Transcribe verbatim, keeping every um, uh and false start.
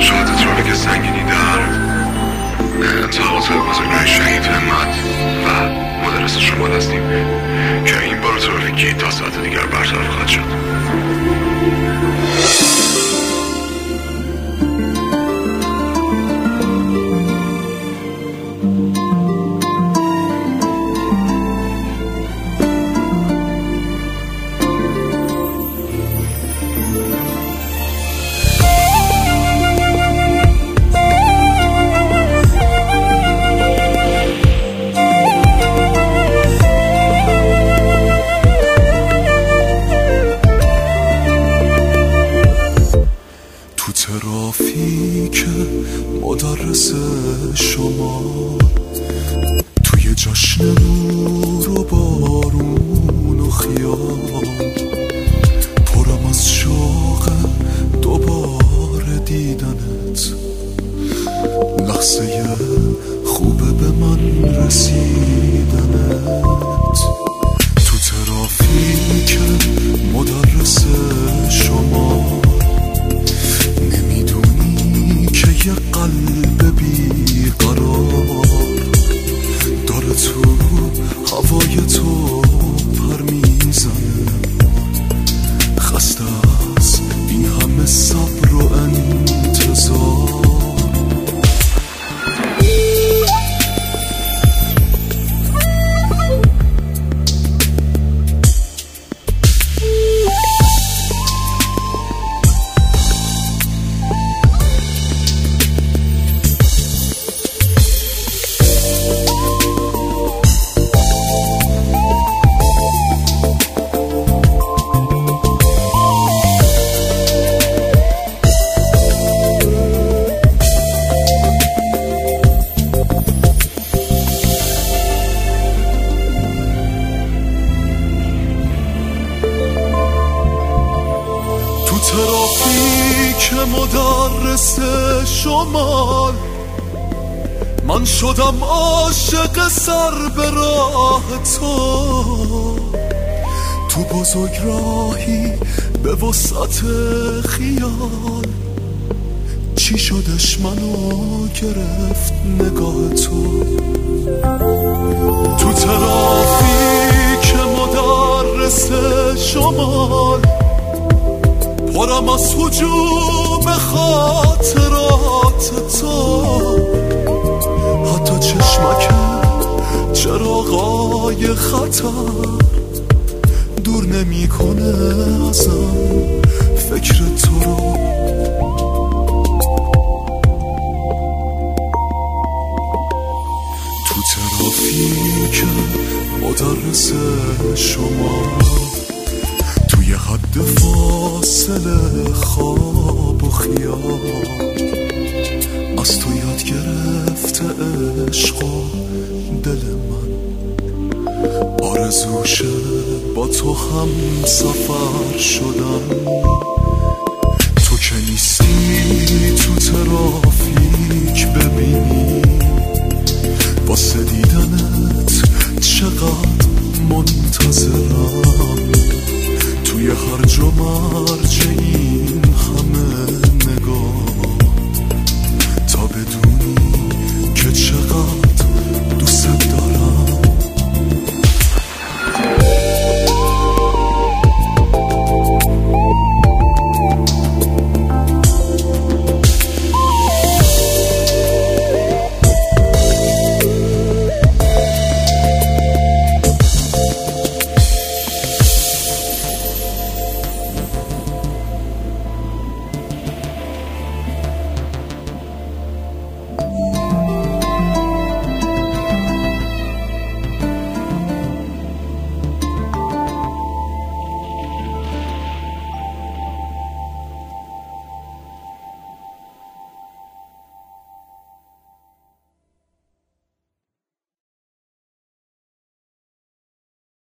شاید ترافیک سنگینی در انتقاط بزرگراه شهید همت و مدرس شمال هستیم که این بار ترافیکی تا ساعت دیگر برطرف خواهد شد. ترافیک مدرس شما توی جشن نور و بارون و خیال پرم از شوق دوباره دیدنت، لحظه خوبه به من رسیدنت. تو ترافیک مدرس شما یه قلب بیقرار داره تو هوای تو پر میزنه، خسته از این همه صبر و انتظار. ترافیک مدرس شمال من شدم عاشق سر به راه تو، تو بزرگ راهی به وسعت خیال چی شدش منو گرفت نگاه تو. تو ترافیک مدرس شمال پرم از هجوم خاطرات تو، حتی چشمک چراغای خطر دور نمی کنه ازم فکر تو رو. تو ترافیک مدرس شما توی حد فاصله خواب و خیال از تو یاد گرفته عشق و دل من آرزوشه با تو هم سفر شدن. تو که نیستی تو ترافیک